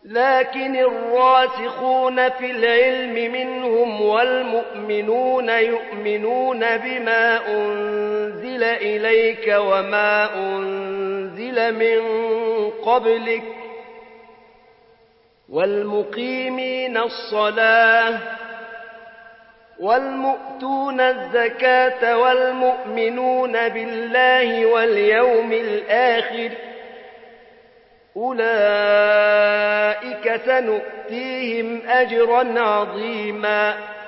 لكن الراسخون في العلم منهم والمؤمنون يؤمنون بما أنزل إليك وما أنزل من قبلك والمقيمين الصلاة والمؤتون الزكاة والمؤمنون بالله واليوم الآخر أولئك سنؤتيهم أجرا عظيما